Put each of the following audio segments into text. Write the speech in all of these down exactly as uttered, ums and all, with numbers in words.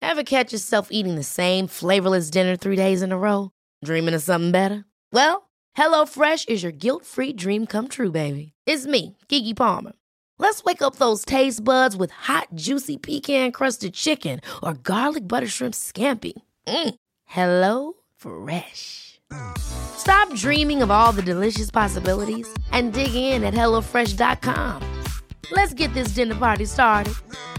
Ever catch yourself eating the same flavorless dinner three days in a row? Dreaming of something better? Well, HelloFresh is your guilt-free dream come true, baby. It's me, Keke Palmer. Let's wake up those taste buds with hot, juicy pecan-crusted chicken or garlic butter shrimp scampi. Mm. Hello Fresh. Stop dreaming of all the delicious possibilities and dig in at hello fresh dot com. Let's get this dinner party started.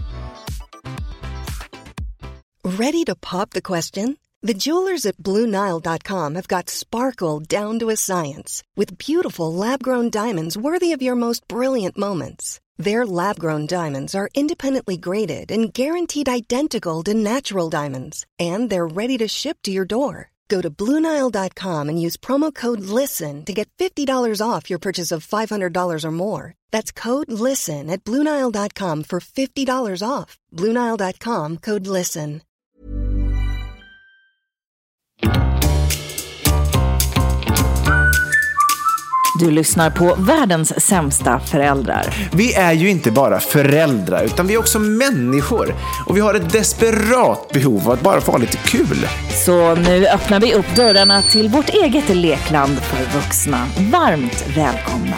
Ready to pop the question? The jewelers at Blue Nile dot com have got sparkle down to a science with beautiful lab-grown diamonds worthy of your most brilliant moments. Their lab-grown diamonds are independently graded and guaranteed identical to natural diamonds, and they're ready to ship to your door. Go to Blue Nile dot com and use promo code LISTEN to get fifty dollars off your purchase of five hundred dollars or more. That's code LISTEN at Blue Nile dot com for fifty dollars off. Blue Nile dot com, code LISTEN. Du lyssnar på världens sämsta föräldrar. Vi är ju inte bara föräldrar, utan vi är också människor. Och vi har ett desperat behov av att bara få lite kul. Så nu öppnar vi upp dörrarna till vårt eget lekland för vuxna. Varmt välkomna.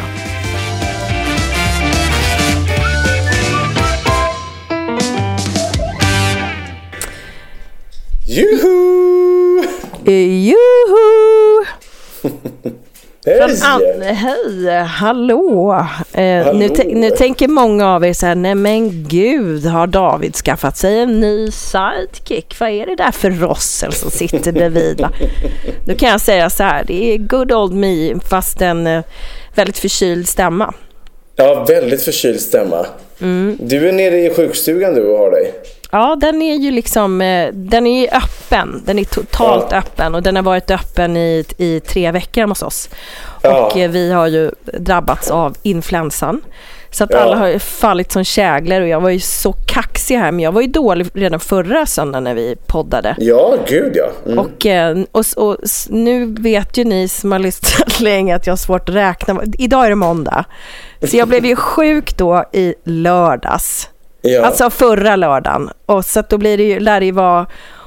Juhu! Juhu! Hej! An- Hej, hallå. Eh, hallå. Nu, t- nu tänker många av er så här, nej men gud, har David skaffat sig en ny sidekick? Vad är det där för rossel som sitter bredvid? Va? Nu kan jag säga så här, det är good old me fast en eh, väldigt förkyld stämma. Ja, väldigt förkyld stämma. Mm. Du är nere i sjukstugan du och har dig. Ja, den är ju liksom, eh, den är ju öppen. Den är totalt ja. öppen och den har varit öppen i, i tre veckor hos oss. Ja. Och eh, vi har ju drabbats av influensan. Så att ja. alla har ju fallit som kägler och jag var ju så kaxig här, men jag var ju dålig redan förra söndagen när vi poddade. Ja, gud ja. Mm. Och, och, och nu vet ju ni som har lyssnat länge att jag har svårt att räkna. Idag är det måndag. Så jag blev ju sjuk då i lördags. Ja. Alltså förra lördagen. Och så att då blir det ju, lär det ju vara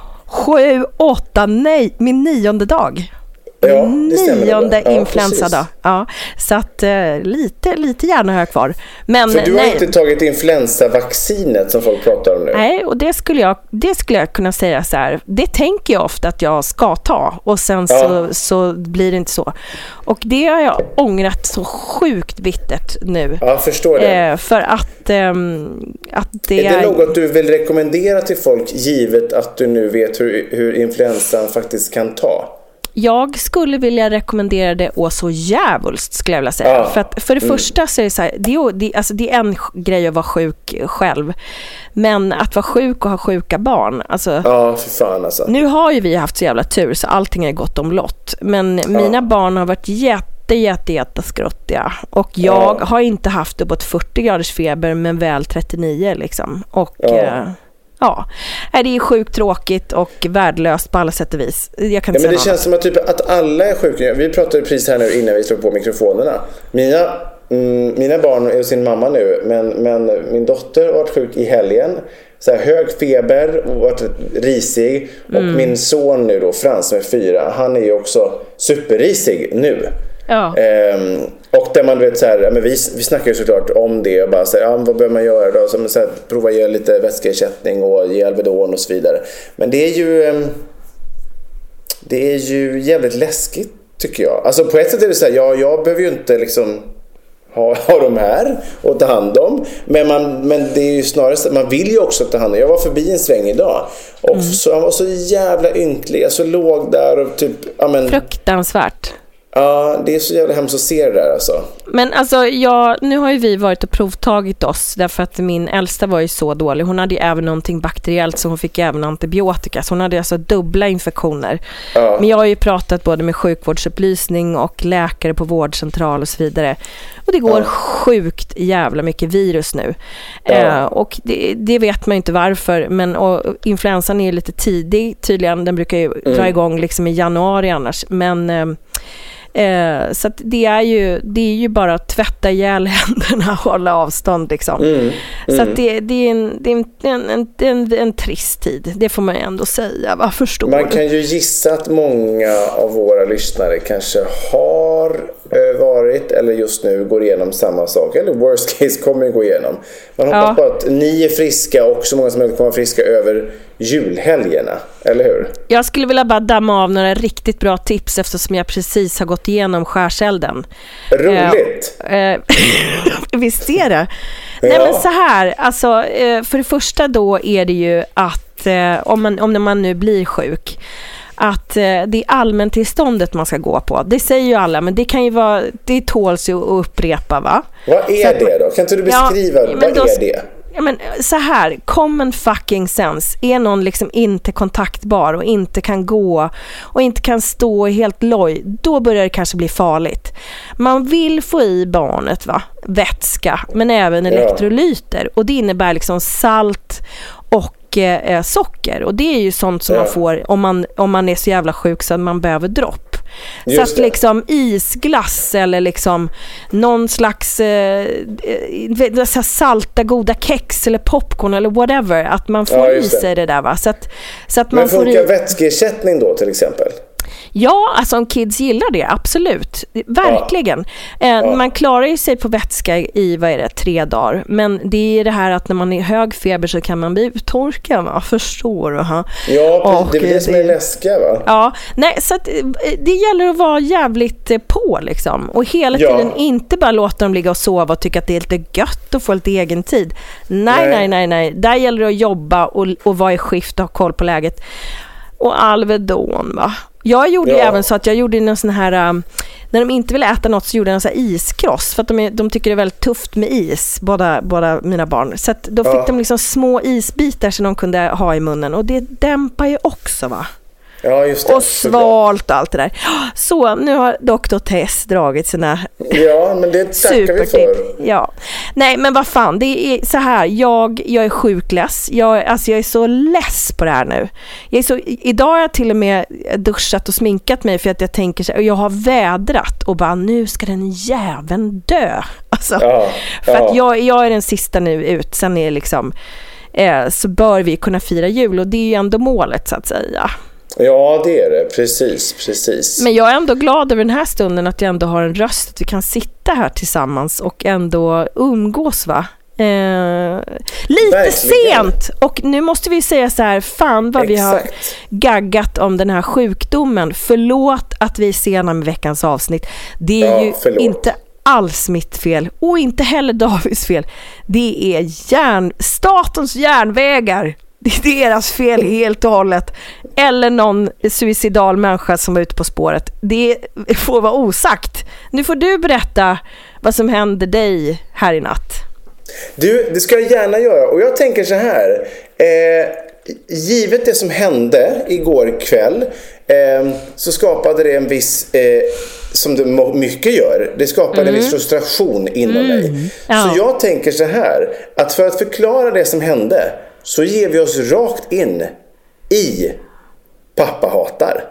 sju, åtta, nej, min nionde dag. Ja, det stämmer. Nionde ja, influensa då. Ja, så att uh, lite, lite gärna har jag kvar. Men, för du har nej. inte tagit influensavaccinet som folk pratar om nu. Nej, och det skulle jag, det skulle jag kunna säga så här. Det tänker jag ofta att jag ska ta. Och sen ja. så, så blir det inte så. Och det har jag ångrat så sjukt bittert nu. Ja, förstår det. Eh, för att, um, att det är... Är det något du vill rekommendera till folk givet att du nu vet hur, hur influensan faktiskt kan ta? Jag skulle vilja rekommendera det och så jävulst skulle jag vilja säga. Ja. För, att, för det mm. första så är det så här, det är, det, alltså det är en grej att vara sjuk själv. Men att vara sjuk och ha sjuka barn. Alltså, ja, för fan alltså. Nu har ju vi haft så jävla tur så allting är gott om lott. Men ja. mina barn har varit jätte, jätte, jätte skruttiga. Och jag ja. har inte haft uppåt fyrtio graders feber men väl trettionio liksom. Och... Ja. Eh, Ja, det är sjukt tråkigt och värdelöst på alla sätt och vis. Jag kan inte ja, men det säga känns något. Som att, typ, att alla är sjuka. Vi pratade precis här nu innan vi slog på mikrofonerna. Mina, mm, mina barn är hos sin mamma nu, men, men min dotter har varit sjuk i helgen. Så här, hög feber och varit risig. Och mm. min son nu då, Frans som är fyra, han är ju också superrisig nu. Ja. Ehm, och där man vet så här, men vi, vi snackar ju såklart om det och bara så här, ja, vad behöver man göra då? Så, så här, prova ge lite vätskeersättning och ge Alvedon och så vidare. Men det är ju det är ju jävligt läskigt tycker jag. Alltså på ett sätt är det så här, ja, jag behöver ju inte liksom ha, ha de här och ta hand om. Men, man, men det är ju snarare så, man vill ju också ta hand om. Jag var förbi en sväng idag och mm. så, han var så jävla ynklig, så låg där och typ, ja, men, fruktansvärt. Ja, det är så jävla hemskt att se det där alltså. Men alltså, ja, nu har ju vi varit och provtagit oss därför att min äldsta var ju så dålig. Hon hade ju även någonting bakteriellt så hon fick även antibiotika. Så hon hade alltså dubbla infektioner. Ja. Men jag har ju pratat både med sjukvårdsupplysning och läkare på vårdcentral och så vidare. Och det går ja. sjukt jävla mycket virus nu. Ja. Eh, och det, det vet man ju inte varför. Men och, influensan är ju lite tidig tydligen. Den brukar ju mm. dra igång liksom i januari annars. Men... Eh, Eh, så att det är ju det är ju bara att tvätta ihjäl händerna och hålla avstånd liksom. Mm, mm. Så att det, det är, en, det är en, en, en, en trist tid. Det får man ju ändå säga. Vad förstår Man du? kan ju gissa att många av våra lyssnare kanske har eh, varit eller just nu går igenom samma sak. Eller worst case kommer gå igenom. Man hoppas ja. på att ni är friska och så många som möjligt kommer vara friska över julhelgerna, eller hur? Jag skulle vilja bara damma av några riktigt bra tips eftersom jag precis har gått igenom skärselden. Roligt! Eh, eh, visst är det? Ja. Nej men så här, alltså eh, för det första då är det ju att eh, om, man, om man nu blir sjuk att eh, det är allmäntillståndet man ska gå på. Det säger ju alla, men det kan ju vara, det tåls ju att upprepa, va? Vad är att, det då? Kan inte du beskriva, ja, vad då, är det? Ja, men så här, common fucking sense. Är någon liksom inte kontaktbar och inte kan gå och inte kan stå helt loj, då börjar det kanske bli farligt. Man vill få i barnet, va? Vätska, men även elektrolyter. Ja. Och det innebär liksom salt och eh, socker. Och det är ju sånt som ja. man får om man, om man är så jävla sjuk så att man behöver dropp. Just så att det. liksom isglass eller liksom någon slags eh, så salta goda kex eller popcorn eller whatever, att man får ja, i sig det där, va? Så att, så att Men man funkar får i... vätskeersättning då till exempel? Ja, alltså om kids gillar det, absolut. Verkligen. Ja. Eh, ja. Man klarar ju sig på vätska i, vad är det, tre dagar. Men det är det här att när man är hög feber så kan man bli uttorkad, va? Förstår du? Ha? Ja, och det är det som är läskiga, va? Ja, nej, så att, det gäller att vara jävligt på, liksom. Och hela ja. tiden inte bara låta dem ligga och sova och tycka att det är lite gött att få lite egen tid. Nej, nej, nej, nej. nej. Där gäller det att jobba och, och vara i skift och ha koll på läget. Och Alvedon, va? Jag gjorde ja. ju även så att jag gjorde någon sån här, um, när de inte ville äta något så gjorde jag en sån här iskross, för att de, är, de tycker det är väldigt tufft med is, båda, båda mina barn. Så att då fick ja. de liksom små isbitar som de kunde ha i munnen, och det dämpar ju också, va? Ja, just det. Och svalt och allt det där. Så, nu har doktor Tess dragit sina ja, men det tackar vi för. Ja. Nej, men vad fan, det är så här, jag, jag är sjukless. Jag, alltså jag är så less på det här nu. Jag är så, idag har jag till och med duschat och sminkat mig för att jag tänker så här, och jag har vädrat och bara, nu ska den jäveln dö. Alltså, ja, för ja. att jag, jag är den sista nu ut. Sen är liksom, eh, så bör vi kunna fira jul, och det är ju ändå målet, så att säga. Ja, det är det. Precis, precis. Men jag är ändå glad över den här stunden, att jag ändå har en röst, att vi kan sitta här tillsammans och ändå umgås, va? Eh, lite Verkligen. sent. Och nu måste vi säga så här, fan vad Exakt. vi har gaggat om den här sjukdomen. Förlåt att vi är sena med veckans avsnitt. Det är ja, ju förlåt. inte alls mitt fel, och inte heller Davids fel. Det är järn, statens järnvägar. Det är deras fel helt och hållet. Eller någon suicidal människa som var ute på spåret. Det får vara osagt. Nu får du berätta vad som hände dig här i natt. Du, det ska jag gärna göra. Och jag tänker så här. Eh, givet det som hände igår kväll eh, så skapade det en viss... Eh, som det mycket gör. Det skapade mm. en viss frustration inom mm. mig. Ja. Så jag tänker så här. Att för att förklara det som hände så ger vi oss rakt in i Pappa hatar.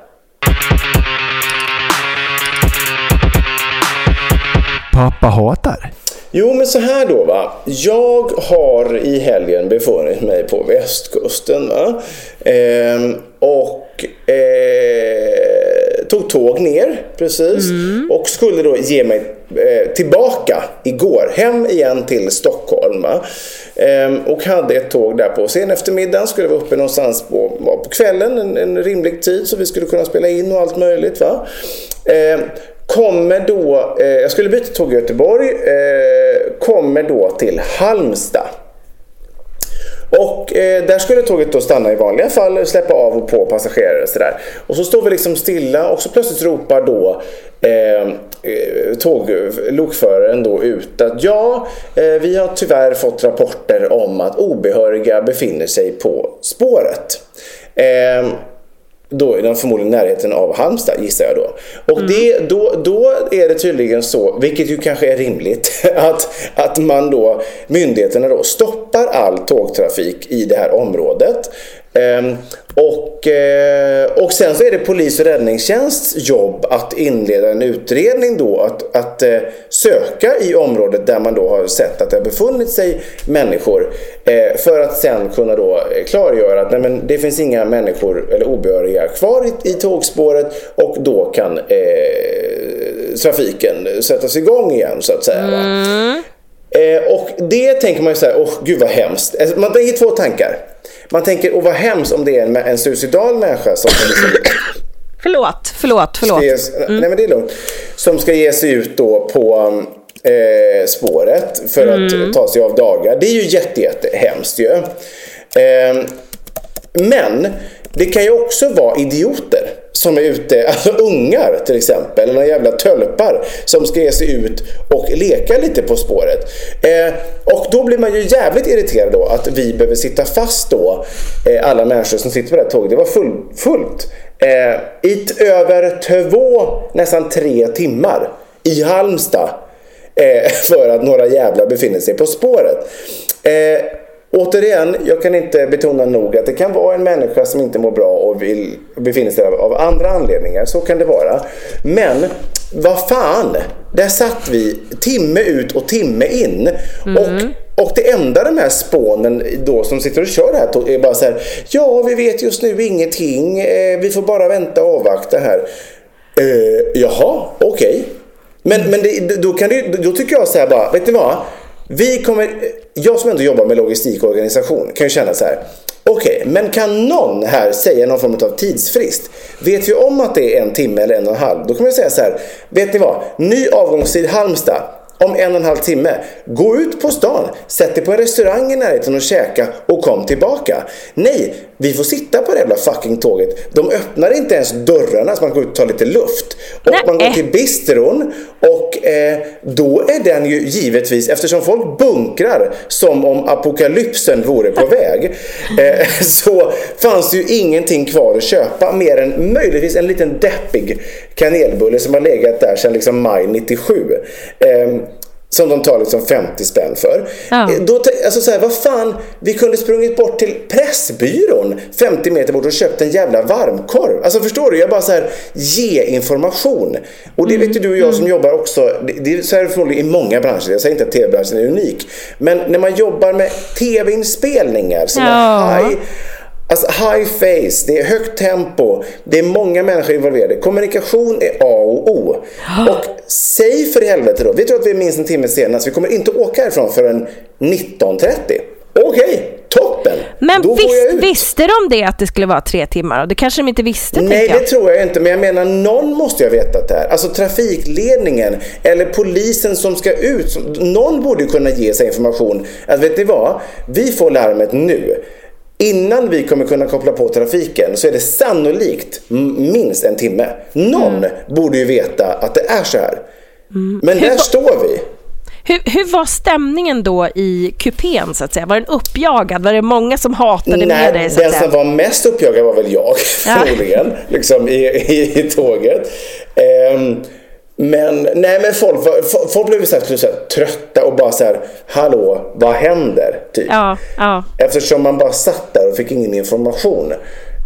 Pappa hatar? Jo, men så här då, va. Jag har i helgen befunnit mig på västkusten, va. Ehm, och eh, tog tåg ner, precis. Mm. Och skulle då ge mig eh, tillbaka igår, hem igen till Stockholm, va. Ehm, och hade ett tåg där på sen eftermiddagen. Skulle vara uppe någonstans på, på kvällen, en, en rimlig tid så vi skulle kunna spela in och allt möjligt, va. Ehm, kommer då, eh, jag skulle byta tåg i Göteborg, eh, kommer då till Halmstad. Och eh, där skulle tåget då stanna i vanliga fall, släppa av och på passagerare och sådär. Och så står vi liksom stilla, och så plötsligt ropar då eh, tåglokföraren då ut att ja, eh, vi har tyvärr fått rapporter om att obehöriga befinner sig på spåret. Eh, Då är den förmodligen närheten av Halmstad, gissar jag då. Och mm. det, då, då är det tydligen så, vilket ju kanske är rimligt, att, att man då, myndigheterna då stoppar all tågtrafik i det här området. Um, och, uh, och sen så är det polis- och räddningstjänsts jobb att inleda en utredning då, att, att uh, söka i området där man då har sett att det har befunnit sig människor, uh, för att sen kunna då klargöra att nej, men det finns inga människor eller obehöriga kvar i, i tågspåret, och då kan uh, trafiken sättas igång igen så att säga. Mm. Eh, och det tänker man ju så här, åh gud vad hemskt. Alltså, man tänker två tankar. Man tänker, åh vad hemskt om det är en, en suicidal människa som liksom, förlåt, förlåt, förlåt. Ge, mm. Nej men det är lugnt. Som ska ge sig ut då på eh, spåret för mm. att ta sig av dagar. Det är ju jätte, jätte hemskt ju. Eh, men det kan ju också vara idioter som är ute, alltså ungar till exempel, eller några jävla tölpar som ska ge sig ut och leka lite på spåret. Eh, och då blir man ju jävligt irriterad då att vi behöver sitta fast då, eh, alla människor som sitter på det här tåget. Det var full, fullt eh, i över två, nästan tre timmar i Halmstad eh, för att några jävlar befinner sig på spåret. Eh, Återigen, jag kan inte betona nog att det kan vara en människa som inte mår bra och vill befinna sig av andra anledningar. Så kan det vara. Men vad fan, där satt vi timme ut och timme in. Mm. Och, och det enda de här spånen då som sitter och kör det här är bara så här: ja, vi vet just nu ingenting. Eh, vi får bara vänta och avvakta här. Eh, jaha, okej. Okay. Men, men det, då, kan det, då tycker jag så här bara, vet ni vad? Vi kommer, jag som ändå jobbar med logistik och organisation kan ju känna så här: okej, okay, men kan någon här säga någon form av tidsfrist? Vet vi om att det är en timme eller en och en halv, då kommer jag säga så här: vet ni vad? Ny avgångstid Halmstad om en och en halv timme. Gå ut på stan, sätt dig på en restaurang i närheten och käka och kom tillbaka. Nej, vi får sitta på det jävla fucking tåget. De öppnar inte ens dörrarna så man går ut och tar lite luft. Och Nej. man går till bistron och eh, då är den ju givetvis, eftersom folk bunkrar som om apokalypsen vore på väg, eh, så fanns det ju ingenting kvar att köpa mer än möjligtvis en liten deppig kanelbulle som har legat där sedan liksom maj nittiosju. Eh, som de tar liksom femtio spänn för. Ja. Då, alltså så här, vad fan, vi kunde sprungit bort till Pressbyrån femtio meter bort och köpt en jävla varmkorv. Alltså förstår du, jag bara så här, ge information. Och det mm. vet ju du och jag som mm. jobbar också, det, det är så här förmodligen i många branscher, jag säger inte att tv-branschen är unik, men när man jobbar med tv-inspelningar som ja. är high, alltså high face, det är högt tempo, det är många människor involverade, kommunikation är A och O. Och säg för helvete då, vi tror att vi är minst en timme senast, vi kommer inte åka härifrån förrän nitton trettio. Okej, okay, toppen. Men visst, visste de det att det skulle vara tre timmar? Och det kanske de inte visste. Nej, det tror jag inte. Men jag menar, någon måste ju ha vetat det här. Alltså trafikledningen eller polisen som ska ut. Någon borde ju kunna ge sig information. Att vet ni vad? Vi får larmet nu. Innan vi kommer kunna koppla på trafiken så är det sannolikt minst en timme. Någon mm. borde ju veta att det är så här. Mm. Men hur där va- står vi. Hur, hur var stämningen då i kupén så att säga? Var den uppjagad? Var det många som hatade Nej, med dig? Så den som var mest uppjagad var väl jag förmodligen, ja. liksom i, i, i tåget. Um, Men nej, men folk, var, folk blev så här, så här trötta och bara så här: hallå, vad händer? Typ. Ja, ja. Eftersom man bara satt där och fick ingen information.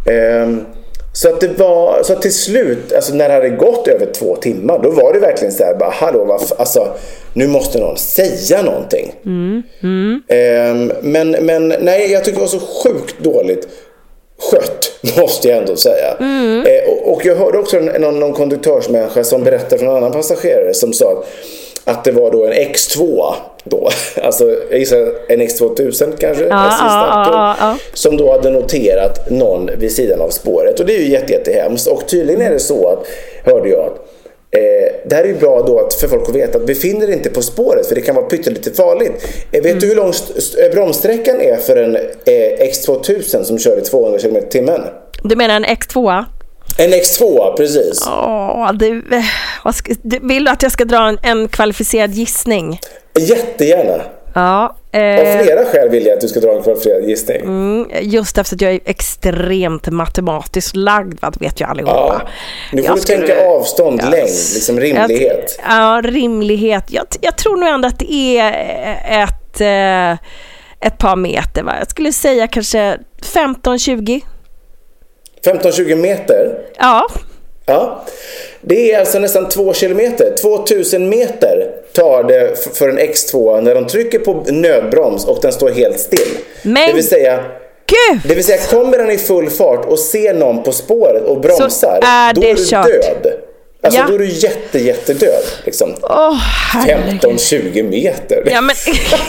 Um, så att det var, så att till slut, alltså när det hade gått över två timmar, då var det verkligen så här, bara hallå, vad, alltså nu måste någon säga någonting. Mm, mm. Um, men, men nej, jag tycker det var så sjukt dåligt skött, måste jag ändå säga. Mm. Eh, och, och jag hörde också någon, någon konduktörsmänniska som berättade från en annan passagerare som sa att, att det var då en X två då, alltså jag gissar en X tvåtusen kanske, ja, sista ja, ja, ja. som då hade noterat någon vid sidan av spåret. Och det är ju jätte, jättehemskt. Och tydligen är det så att, hörde jag att Eh, det här är ju bra då att för folk att veta att befinner inte på spåret, för det kan vara pyttelite farligt. eh, Vet mm. du hur lång st- bromssträckan är för en eh, X tvåtusen som kör i tvåhundra kilometer i timmen? Du menar en X två? En X två, precis. Åh, det, vad ska, vill du att jag ska dra en, en kvalificerad gissning? Jättegärna. Ja, eh, Av flera skäl vill jag att du ska dra en kvalificerad gissning. Mm, just efter att jag är extremt matematiskt lagd, vad vet jag allihopa. Ja. Nu får jag du skulle, tänka avstånd, yes. längd, liksom rimlighet. Jag, ja, rimlighet. Jag, jag tror nog ändå att det är ett... Eh, ett par meter, va? Jag skulle säga kanske femton tjugo. femton tjugo meter? Ja. Ja. Det är alltså nästan två kilometer. tvåtusen meter tar det för en X två när de trycker på nödbroms och den står helt still. Men det vill säga Gud. Det vill säga, kommer den i full fart och ser någon på spåret och bromsar, är då är du kört. död. Alltså ja. då är du jätte, jätte död liksom. Oh, femton tjugo meter. Ja men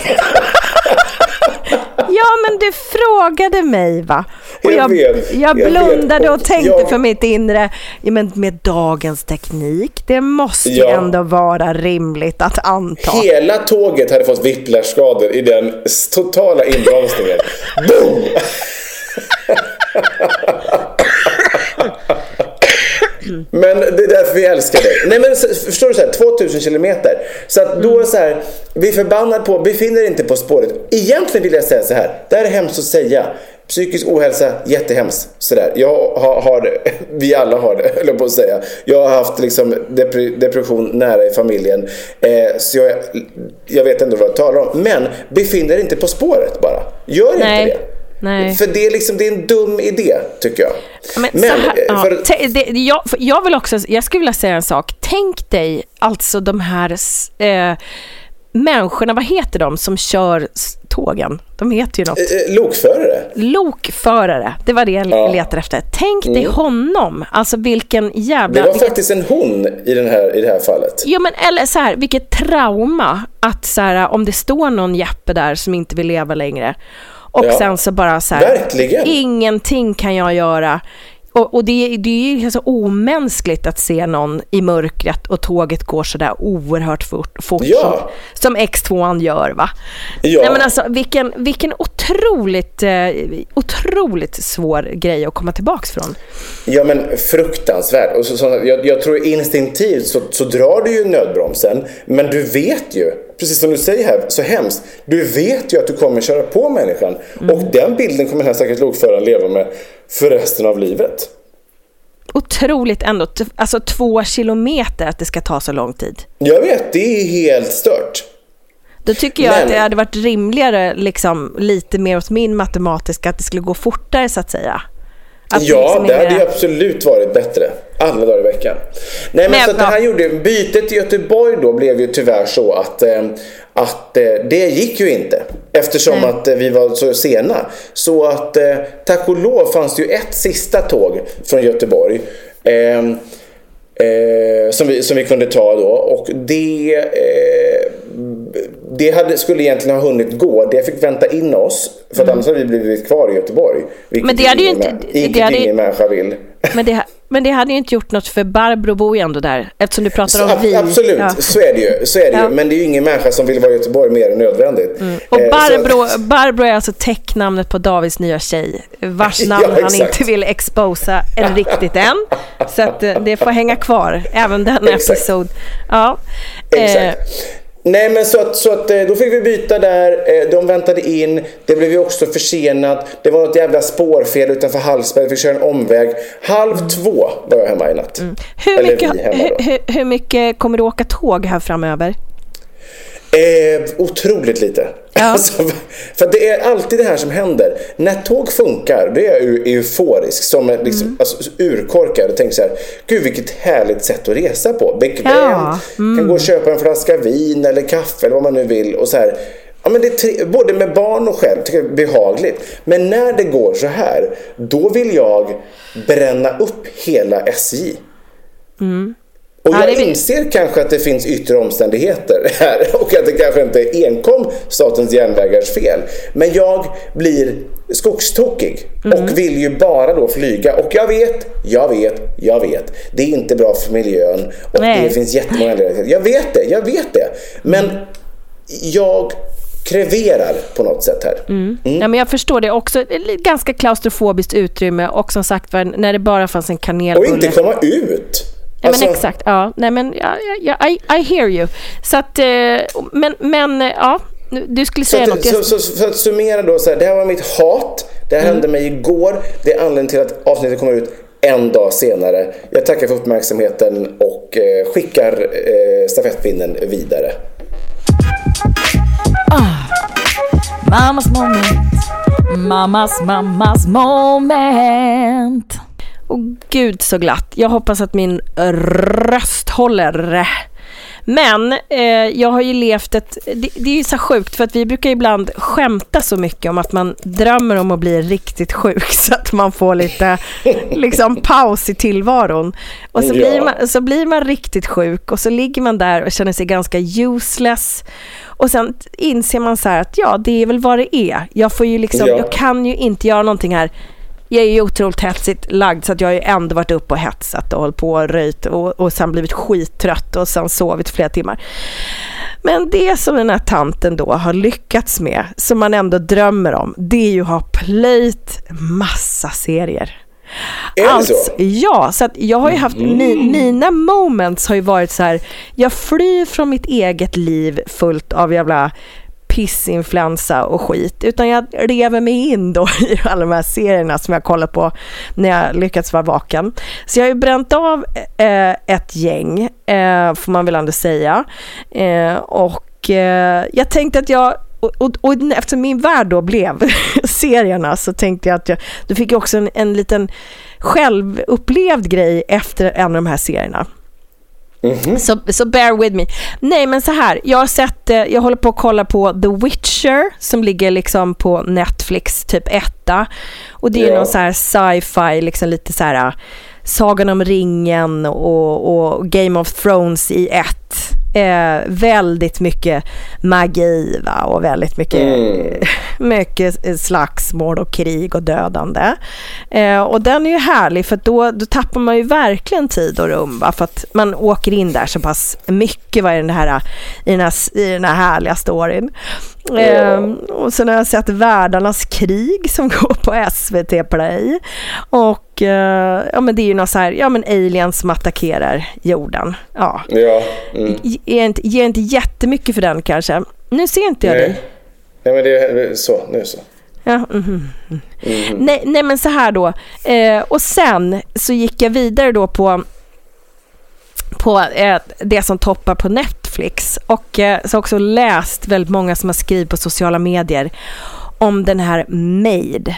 Ja men du frågade mig, va? Och jag, jag, jag blundade jag och tänkte jag... för mitt inre, ja, men med dagens teknik, det måste ja. ändå vara rimligt att anta. Hela tåget hade fått whiplash-skador i den totala inbromsningen. Boom! Men det är därför vi älskar dig. Nej men förstår du så här, tvåtusen kilometer. Så att då är så här, vi är förbannade på, befinner inte på spåret. Egentligen vill jag säga så här, det här är hemskt att säga. Psykisk ohälsa, jättehemskt. Sådär. Jag har, har det, vi alla har det, eller på att säga. Jag har haft liksom depression nära i familjen. Eh, så jag, jag vet ändå vad jag talar om. Men befinner inte på spåret bara. Gör Nej. inte det. Nej. För det är liksom, det är en dum idé, tycker jag. Men, Men här, för... ja, te, det, jag, jag vill också, jag skulle vilja säga en sak. Tänk dig alltså de här eh, människorna, vad heter de som kör tågen? De heter ju något. Eh, lokförare. Lokförare, det var det jag ja. letade efter. Tänk dig mm. honom, alltså vilken jävla... Det var vilket... faktiskt en hon i, den här, i det här fallet. Ja, men eller så här, vilket trauma att så här, om det står någon Jeppe där som inte vill leva längre. Och ja. sen så bara så här, verkligen. Ingenting kan jag göra. Och, och det, det är ju så omänskligt att se någon i mörkret och tåget går så där oerhört fort, fort ja. som, som X tvåan gör, va? Ja. Nej, men alltså, vilken, vilken otroligt, eh, otroligt svår grej att komma tillbaks från. Ja, men fruktansvärt. Och så, så, jag, jag tror instinktivt så, så drar du ju nödbromsen, men du vet ju, precis som du säger här, så hemskt, du vet ju att du kommer köra på människan. Mm. Och den bilden kommer den här säkert lokföraren leva med för resten av livet. Otroligt ändå, alltså två kilometer att det ska ta så lång tid. Jag vet, det är helt stört. Då tycker jag Men... att det hade varit rimligare, liksom, lite mer åt min matematiska, att det skulle gå fortare så att säga. Att ja, det, liksom det hade mer... ju absolut varit bättre. Alla dagar i veckan. Nej, men, men så att det här gjorde, bytet i Göteborg då blev ju tyvärr så att, eh, att eh, det gick ju inte. Eftersom mm. att eh, vi var så sena. Så att eh, tack och lov fanns det ju ett sista tåg från Göteborg. Eh, eh, som, vi, som vi kunde ta då. Och det... Eh, det hade, skulle egentligen ha hunnit gå. Det fick vänta in oss. För att mm. annars hade vi blivit kvar i Göteborg. Men det hade ju inte... Vilket det hade, ingen människa vill. Men det, men det hade ju inte gjort något för Barbro bor ju ändå där. Eftersom du pratar om så, vi. Absolut, ja. så är det ju. Så är det ja. ju. Men det är ju ingen människa som vill vara i Göteborg mer än nödvändigt. Mm. Och Barbro, så... Barbro är alltså täcknamnet på Davids nya tjej. Vars namn ja, han inte vill exposa en riktigt än. Så att det får hänga kvar. Även den episod. Ja. Exakt. Eh, Nej, men så att, så att då fick vi byta där. De väntade in. Det blev ju också försenat. Det var något jävla spårfel utanför Hallsberg. Vi fick köra en omväg. Halv två var jag hemma i natt. Mm. Hur, mycket, hur, hur, hur mycket kommer du åka tåg här framöver? Eh, otroligt lite. Ja. Alltså, för det är alltid det här som händer. När tåg funkar, det är jag euforisk. Som liksom, mm. alltså, urkorkad och tänker så här: gud vilket härligt sätt att resa på. Bekvämt, ja. mm. kan gå och köpa en flaska vin eller kaffe eller vad man nu vill. Och så här, ja, men det är tre, både med barn och själv tycker jag är behagligt. Men när det går så här, då vill jag bränna upp hela S J. Mm. Och jag inser kanske att det finns yttre omständigheter här och att det kanske inte är enkom Statens järnvägars fel. Men jag blir skogstokig mm. och vill ju bara då flyga. Och jag vet, jag vet, jag vet. Det är inte bra för miljön och Nej. det finns jättemånga anledningar. Jag vet det, jag vet det. Men mm. jag kreverar på något sätt här. Mm. Mm. Ja, men jag förstår det också. Ett ganska klaustrofobiskt utrymme och som sagt när det bara fanns en kanelbulle. Och inte komma ut. Ja, alltså... men exakt, ja. Nej, men ja, ja, I, I hear you. Så att, men, men ja, du skulle säga så något. Att, så, så, för att summera då, så här, det här var mitt hat. Det här mm. hände mig igår. Det är anledningen till att avsnittet kommer ut en dag senare. Jag tackar för uppmärksamheten och eh, skickar eh, stafettpinnen vidare. Ah, Mammas moment. Mammas, mammas moment. Och gud så glatt. Jag hoppas att min röst håller. Men eh, jag har ju levt ett... Det, det är ju så sjukt för att vi brukar ibland skämta så mycket om att man drömmer om att bli riktigt sjuk så att man får lite liksom paus i tillvaron. Och så, ja. blir man, så blir man riktigt sjuk och så ligger man där och känner sig ganska useless. Och sen inser man så här att ja, det är väl vad det är. Jag får ju liksom, ja. jag kan ju inte göra någonting här. Jag är ju otroligt hetsigt lagd så att jag har ju ändå varit uppe och hetsat och hållit på och röjt och, och sen blivit skittrött och sen sovit flera timmar. Men det som den här tanten då har lyckats med, som man ändå drömmer om, det är ju att ha plöjt massa serier. Är det alltså, så? Ja, så att jag har ju haft mm. mi, mina moments har ju varit så här, jag flyr från mitt eget liv fullt av jävla pissinfluensa och skit, utan jag lever mig in då i alla de här serierna som jag kollar på när jag lyckats vara vaken. Så jag har ju bränt av eh, ett gäng, eh, får man väl ändå säga. Eh, och eh, jag tänkte att jag Och, och, och eftersom min värld då blev serierna så tänkte jag att jag, då fick jag också en, en liten självupplevd grej efter en av de här serierna. Mm-hmm. Så, så bear with me. Nej, men så här, jag har sett, jag håller på att kolla på The Witcher som ligger liksom på Netflix typ etta. Och det är ja. någon så här sci-fi, liksom lite så här Sagan om ringen och, och Game of Thrones i ett. Eh, väldigt mycket magi, va? Och väldigt mycket, mm. mycket slagsmål och krig och dödande. Eh, och den är ju härlig för att då, då tappar man ju verkligen tid och rum, va? För att man åker in där så pass mycket, va, i, den här, i, den här, i den här härliga storyn. Eh, och sen har jag sett Världarnas krig som går på S V T Play. Och eh, ja, men det är ju något så här, ja men aliens som attackerar jorden. Ja. Ja. Mm. Ger inte, ger inte jättemycket för den kanske. Nu ser inte jag nej. dig. Nej, men det är så, nu så. Ja, mm-hmm. mm-hmm. nej, nej, men så här då. Eh, och sen så gick jag vidare då på på eh, det som toppar på Netflix och eh, så också läst väldigt många som har skrivit på sociala medier om den här Maid.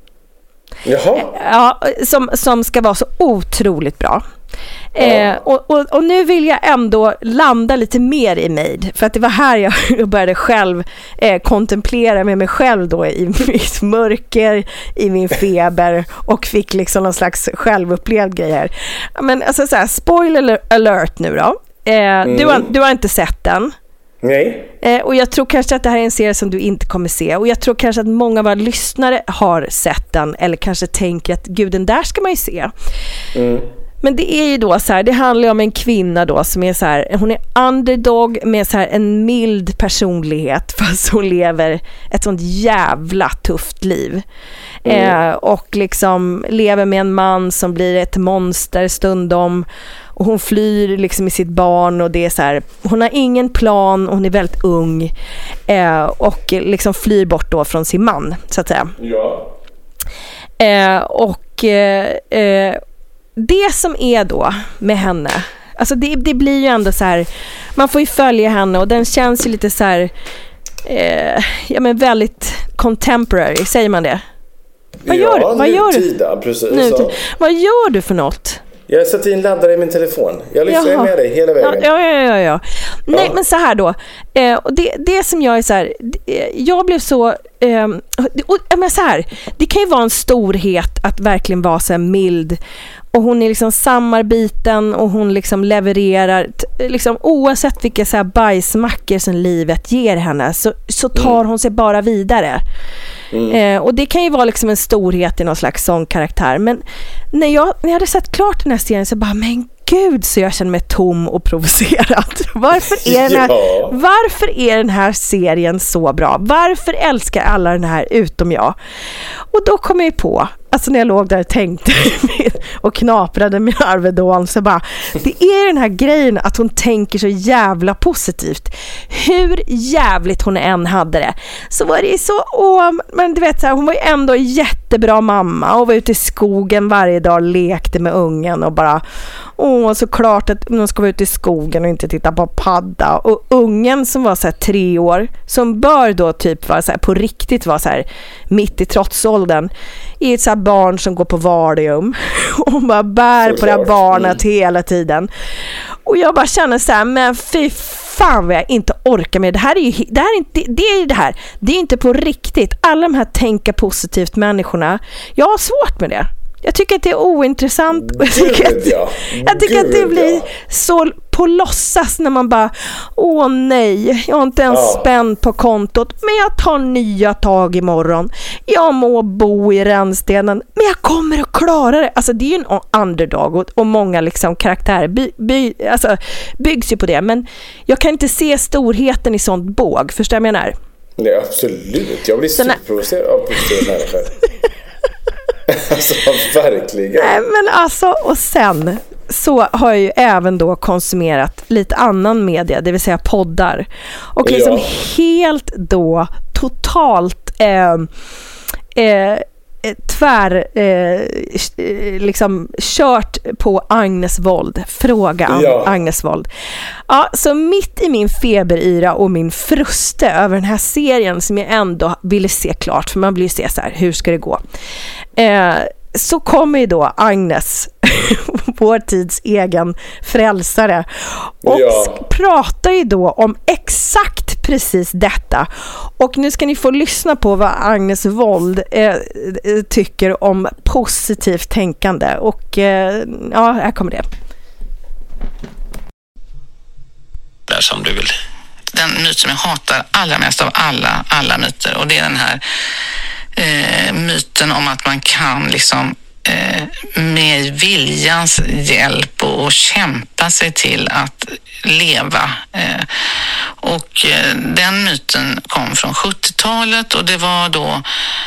Jaha. Eh, ja, som, som ska vara så otroligt bra. Eh, och, och, och nu vill jag ändå landa lite mer i Maid, för att det var här jag började själv eh, kontemplera med mig själv då i mitt mörker, i min feber, och fick liksom någon slags självupplevd grej här. Men alltså så här, spoiler alert nu då. Eh, mm. du, har, du har inte sett den. Nej. Eh, och jag tror kanske att det här är en serie som du inte kommer se, och jag tror kanske att många av våra lyssnare har sett den, eller kanske tänker att gud, den där ska man ju se. Mm. Men det är ju då så här, det handlar om en kvinna då som är så här, hon är underdog med så här en mild personlighet, fast hon lever ett sånt jävla tufft liv. Mm. Eh, och liksom lever med en man som blir ett monster stundom, och hon flyr liksom i sitt barn, och det är så här, hon har ingen plan och hon är väldigt ung, eh, och liksom flyr bort då från sin man, så att säga. Ja. Eh, och eh, eh, det som är då med henne, alltså det, det blir ju ändå så här, man får ju följa henne, och den känns ju lite så här eh, ja men väldigt contemporary, säger man det? Vad ja, gör, vad gör nutida, du? Precis. Nutida. Vad gör du för något? Jag har satt in laddare i min telefon. Jag lyssnar med dig hela vägen. Ja, ja, ja, ja. Nej, ja. Men så här då. Eh, och det, det som jag är så här, jag blev så eh, och, men så här, det kan ju vara en storhet att verkligen vara så här mild, och hon är liksom samarbeten, och hon liksom levererar liksom, oavsett vilka så här bajsmackor som livet ger henne, så, så tar mm. hon sig bara vidare. Mm. Eh, och det kan ju vara liksom en storhet i någon slags sån karaktär. Men när jag, när jag hade sett klart den här serien så bara, men gud, så jag känner mig tom och provocerad. Varför är, den här, ja. varför är den här serien så bra? Varför älskar alla den här utom jag? Och då kom jag på alltså när jag låg där och tänkte och knaprade med Alvedon, så bara, det är den här grejen att hon tänker så jävla positivt. Hur jävligt hon än hade det, så var det så, åh, men du vet så här, hon var ju ändå jättebra mamma och var ute i skogen varje dag och lekte med ungen och bara, åh, så klart att hon ska vara ute i skogen och inte titta på padda. Och ungen som var så här tre år, som bör då typ vara så här, på riktigt vara så här mitt i trotsåldern, är ett så här barn som går på Valium och hon bara bär så på klart. Det här barnet mm. hela tiden. Och jag bara känner så här, men fy fan vad jag inte orkar med. Det här är ju det här är inte det är det här. Det är inte på riktigt. Alla de här tänka positivt människorna. Jag har svårt med det. Jag tycker att det är ointressant. Gud, jag tycker, att, ja. jag tycker Gud, att det blir ja. så på låtsas när man bara, åh nej, jag har inte ens ja. spänn på kontot, men jag tar nya tag imorgon. Jag må bo i rännstenen, men jag kommer att klara det. Alltså det är ju en underdog och, och många liksom karaktärer by, by, alltså, byggs ju på det. Men jag kan inte se storheten i sånt båg, förstår jag menar? Nej, absolut. Jag blir superprovocerad av positiva människor. Alltså verkligen. Nej, men alltså, och sen så har jag ju även då konsumerat lite annan media, det vill säga poddar. Och liksom ja. helt då totalt eh, eh, tvär eh, liksom kört på Agnes Wold. Fråga ja. Agnes Wold. Ja, så mitt i min feberyra och min fruste över den här serien som jag ändå ville se klart, för man blir ju se så här, hur ska det gå? Eh, så kommer ju då Agnes, vår tids egen frälsare, och ja. pratar ju då om exakt precis detta. Och nu ska ni få lyssna på vad Agnes Wold eh, tycker om positivt tänkande. Och eh, ja, här kommer det. Där som du vill. Den myt som jag hatar allra mest av alla, alla myter, och det är den här Eh, myten om att man kan liksom eh, med viljans hjälp och, och kämpa sig till att leva. Eh, och eh, den myten kom från sjuttiotalet, och det var då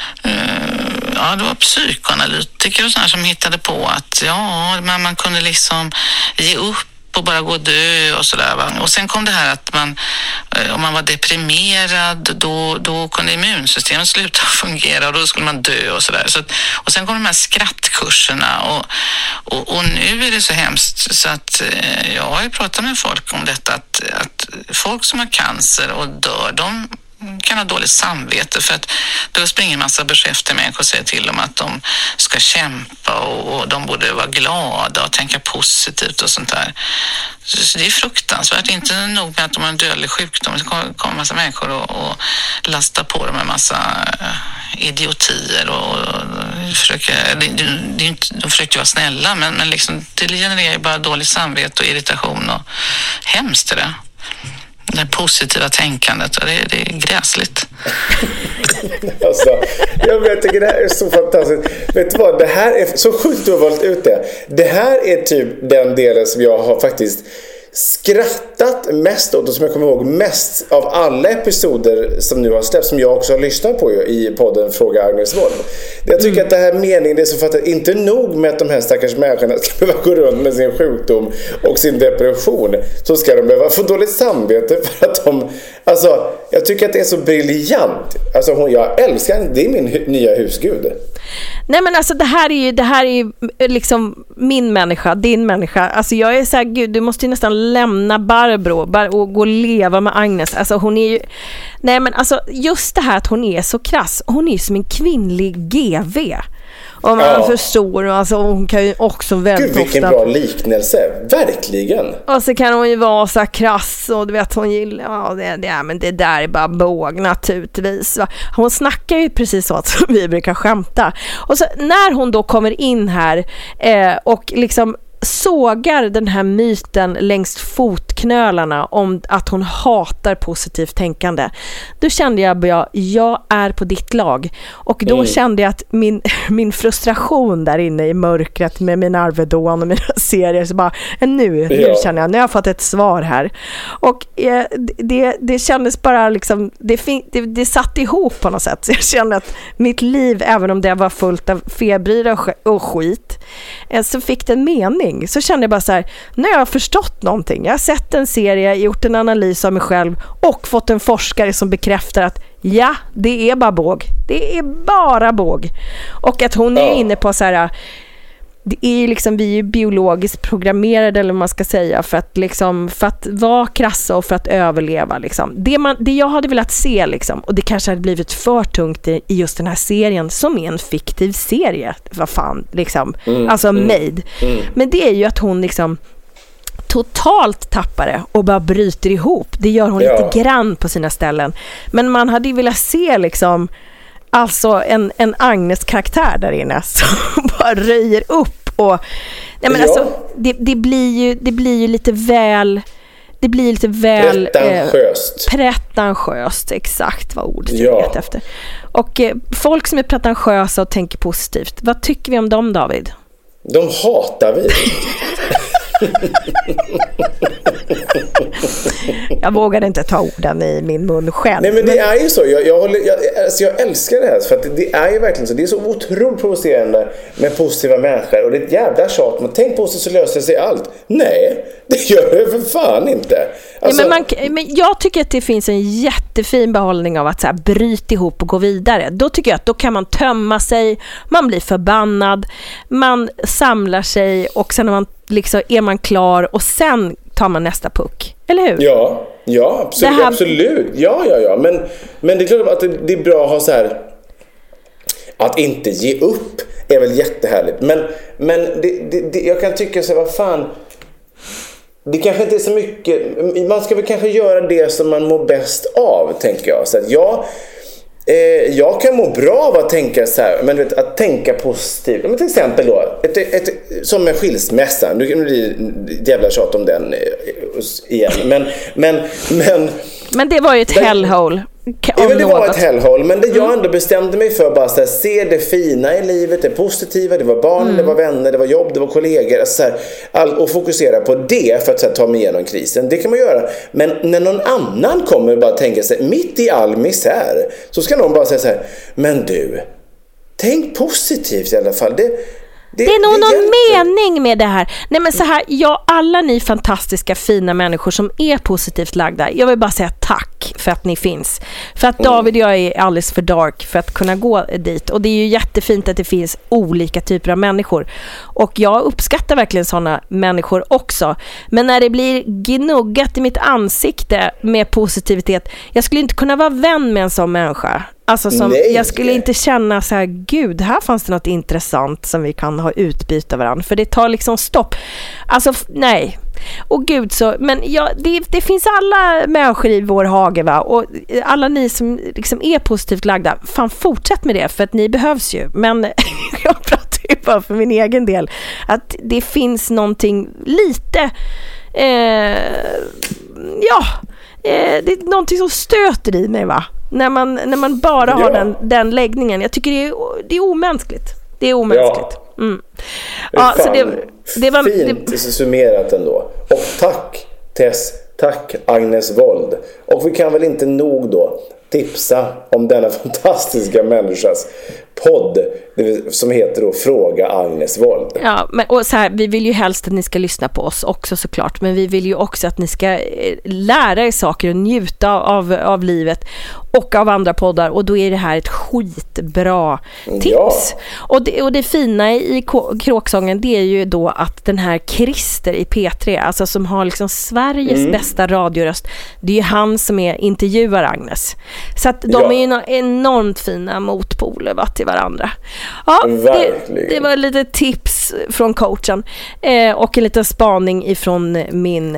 eh, ja, det var psykoanalytiker och sådana som hittade på att ja, man, man kunde liksom ge upp och bara gå och dö och sådär, va? Och sen kom det här att man, om man var deprimerad, då, då kunde immunsystemet sluta fungera och då skulle man dö och sådär. Så, och sen kom de här skrattkurserna, och, och, och nu är det så hemskt så att jag har ju pratat med folk om detta, att, att folk som har cancer och dör, de kan ha dåligt samvete för att då springer en massa beskäftiga människor och säger till dem att de ska kämpa och, och de borde vara glada och tänka positivt och sånt där. Så, så det är fruktansvärt. Inte nog med att de har en dödlig sjukdom, så kommer, kommer en massa människor och, och lastar på dem en massa uh, idiotier och, och försöker, det, det, det är inte, de försöker vara snälla, men, men liksom, det genererar ju bara dåligt samvete och irritation, och hemskt är det. Det positiva tänkandet, och det, det är gräsligt. Alltså, jag vet, tycker det här är så fantastiskt. Vet du vad, det här är så sjukt du har valt ut det. Det här är typ den delen som jag har faktiskt skrattat mest åt och som jag kommer ihåg mest av alla episoder som nu har släppts, som jag också har lyssnat på i podden Fråga Agnes Wold. Jag tycker mm. att det här meningen, det är så fattat, inte nog med att de här stackars människorna ska behöva gå runt med sin sjukdom och sin depression, så ska de behöva få dåligt samvete för att de, alltså jag tycker att det är så briljant. Alltså hon, jag älskar, det är min hu- nya husgud. Nej, men alltså det här är ju, det här är ju liksom min människa, din människa. Alltså jag är så här, gud, du måste ju nästan lämna Barbro och gå och leva med Agnes. Alltså hon är ju, nej men alltså just det här att hon är så krass. Hon är som en kvinnlig G V. Om man ja. förstår, alltså hon kan ju också väldigt Gud, vilken ofta, bra liknelse, verkligen. Och så kan hon ju vara så krass, och du vet hon gillar, ja det, det, men det där är bara båg naturligtvis, va? Hon snackar ju precis så som vi brukar skämta. Och så när hon då kommer in här eh, och liksom sågar den här myten längst fotknölarna om att hon hatar positivt tänkande. Då kände jag att jag är på ditt lag. Och då mm. kände jag att min, min frustration där inne i mörkret med min Alvedon och mina serier, så bara, nu, ja. nu känner jag, nu har jag fått ett svar här. Och eh, det, det kändes bara liksom, det, det, det satt ihop på något sätt. Så jag kände att mitt liv, även om det var fullt av febryr och skit, eh, så fick det en mening. Så kände jag bara så här, nu har jag förstått någonting. Jag har sett en serie, gjort en analys av mig själv och fått en forskare som bekräftar att ja, det är bara båg. Det är bara båg. Och att hon är inne på så här, det är ju liksom, vi är ju biologiskt programmerade, eller vad man ska säga, för att liksom, för att vara krassa och för att överleva liksom. Det, man, det jag hade velat se liksom, och det kanske hade blivit för tungt i, i just den här serien, som är en fiktiv serie, vad fan liksom, mm, alltså mm, made mm. men det är ju att hon liksom totalt tappar det och bara bryter ihop. Det gör hon ja. lite grann på sina ställen, men man hade ju velat se liksom, alltså en, en Agnes-karaktär där inne som bara röjer upp och nej men ja. alltså det, det blir ju det blir ju lite väl det blir lite väl pretentiöst. Eh, pretentiöst, exakt vad ordet ja. jag vet efter. Och eh, folk som är pretentiösa och tänker positivt, vad tycker vi om dem, David? De hatar vi. Jag vågade inte ta orden i min mun själv. Nej, men det är ju så. Jag, jag, håller, jag, alltså jag älskar det här, för att det är ju verkligen så. Det är så otroligt provocerande med positiva människor. Och det är ett jävla tjat. Men tänk på sig så löser sig allt. Nej, det gör det för fan inte. Alltså... Ja, men, man, men jag tycker att det finns en jättefin behållning av att så här, bryta ihop och gå vidare. Då tycker jag att då kan man tömma sig. Man blir förbannad. Man samlar sig. Och sen är man, liksom, är man klar. Och sen tar man nästa puck. Eller hur? Ja, ja absolut. Här... absolut. Ja, ja, ja. Men, men det är klart att det, det är bra att ha så här... Att inte ge upp är väl jättehärligt. Men, men det, det, det, jag kan tycka så här, vad fan... Det kanske inte är så mycket... Man ska väl kanske göra det som man mår bäst av, tänker jag. Så att jag... Eh, jag kan må bra av att tänka så här, men vet, att tänka positivt. Men till exempel då, ett, ett, som en skilsmässa. Nu kan det bli jävla tjat om den igen. Men, men, men, men det var ju ett hellhole. Ja, det var ett hellhåll, men det jag ändå bestämde mig för bara så här, se det fina i livet, det positiva, det var barn, mm. det var vänner, det var jobb, det var kollegor, alltså så här, all, och fokusera på det för att så här, ta mig igenom krisen. Det kan man göra, men när någon annan kommer och bara tänka sig mitt i all misär, så ska någon bara säga så här, men du, tänk positivt i alla fall. Det Det, det är nog det någon hjälper. mening med det här. Nej, men så här, ja, alla ni fantastiska fina människor som är positivt lagda, jag vill bara säga tack för att ni finns. För att David och jag är alldeles för dark för att kunna gå dit. Och det är ju jättefint att det finns olika typer av människor. Och jag uppskattar verkligen sådana människor också. Men när det blir gnuggat i mitt ansikte med positivitet, jag skulle inte kunna vara vän med en sån människa. Alltså som, jag skulle inte känna så här, gud, här fanns det något intressant som vi kan ha utbyta varandra. För det tar liksom stopp. Alltså, nej. Och gud så, men ja, det, det finns alla människor i vår hage, va? Och alla ni som liksom är positivt lagda, fan fortsätt med det, för att ni behövs ju. Men jag pratar ju bara för min egen del. Att det finns någonting lite, eh, ja, eh, det är någonting som stöter i mig, va? När man, när man bara har ja. den, den läggningen. Jag tycker det är, det är omänskligt. Det är omänskligt. Ja, mm. ja så det, det var fint det... summerat ändå. Och tack Tess, tack Agnes Wold. Och vi kan väl inte nog då tipsa om denna fantastiska människas podd som heter då Fråga Agnes Wold. Ja, men och så här, vi vill ju helst att ni ska lyssna på oss också såklart, men vi vill ju också att ni ska lära er saker och njuta av, av livet och av andra poddar, och då är det här ett skitbra tips. Ja. Och, det, och det fina i Kråksången, det är ju då att den här Christer i P tre, alltså som har liksom Sveriges mm. bästa radioröst, det är ju han som är intervjuar Agnes. Så att de ja. är ju enormt fina motpoler, va, till varandra. Ja, det, det var lite tips från coachen eh, och en liten spaning ifrån min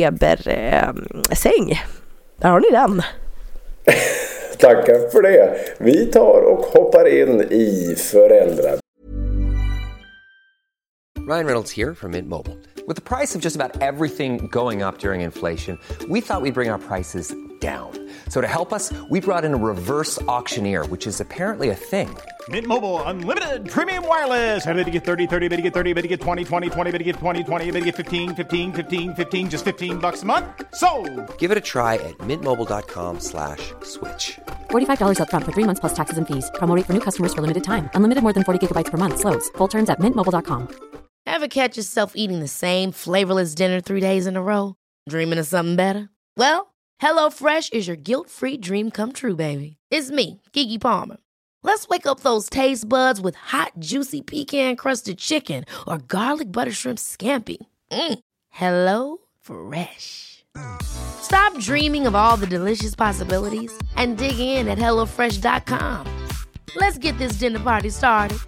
febersäng. Eh, Där har ni den. Tackar för det. Vi tar och hoppar in i föräldrar. Ryan Reynolds here from Mint Mobile. With the price of just about everything going up during inflation, we thought we'd bring our prices down. So to help us, we brought in a reverse auctioneer, which is apparently a thing. Mint Mobile Unlimited Premium Wireless. How to get thirty, thirty, how to get thirty, how to get twenty, twenty, twenty, how to get twenty, twenty, how to get fifteen, fifteen, fifteen, fifteen, just fifteen bucks a month? Sold! Give it a try at mintmobile.com slash switch. forty-five dollars up front for three months plus taxes and fees. Promo rate for new customers for limited time. Unlimited more than forty gigabytes per month. Slows full terms at mint mobile dot com. Ever catch yourself eating the same flavorless dinner three days in a row? Dreaming of something better? Well, HelloFresh is your guilt-free dream come true, baby. It's me, Keke Palmer. Let's wake up those taste buds with hot, juicy pecan-crusted chicken or garlic butter shrimp scampi. Mm. Hello Fresh. Stop dreaming of all the delicious possibilities and dig in at hello fresh dot com. Let's get this dinner party started.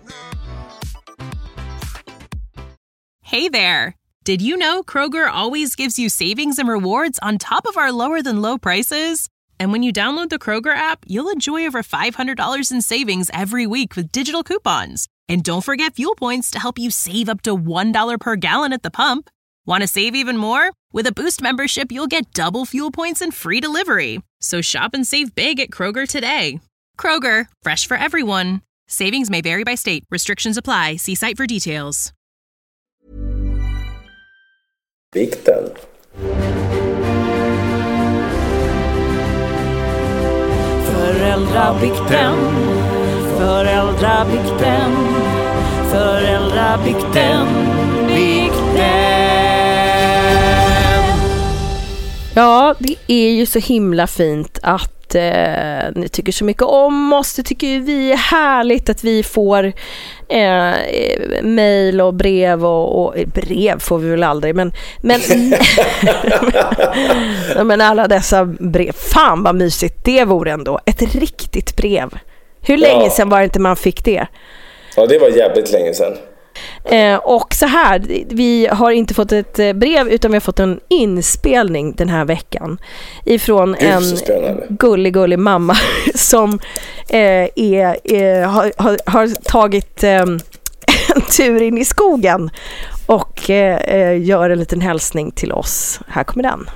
Hey there! Did you know Kroger always gives you savings and rewards on top of our lower-than-low prices? And when you download the Kroger app, you'll enjoy over five hundred dollars in savings every week with digital coupons. And don't forget fuel points to help you save up to one dollar per gallon at the pump. Want to save even more? With a Boost membership, you'll get double fuel points and free delivery. So shop and save big at Kroger today. Kroger, fresh for everyone. Savings may vary by state. Restrictions apply. See site for details. Vikten. Föräldrabikten, föräldrabikten, föräldrabikten, bikten. Ja, det är ju så himla fint att eh, ni tycker så mycket om oss. Det tycker ju vi är härligt att vi får eh, mejl och brev och, och brev får vi väl aldrig, men men, men alla dessa brev, fan vad mysigt det vore ändå, ett riktigt brev. Hur länge ja. sedan var det inte man fick det? Ja, det var jävligt länge sedan. Eh, och så här, vi har inte fått ett brev utan vi har fått en inspelning den här veckan ifrån en gullig gullig mamma som eh, är, är, har, har, har tagit eh, en tur in i skogen och eh, gör en liten hälsning till oss. Här kommer den.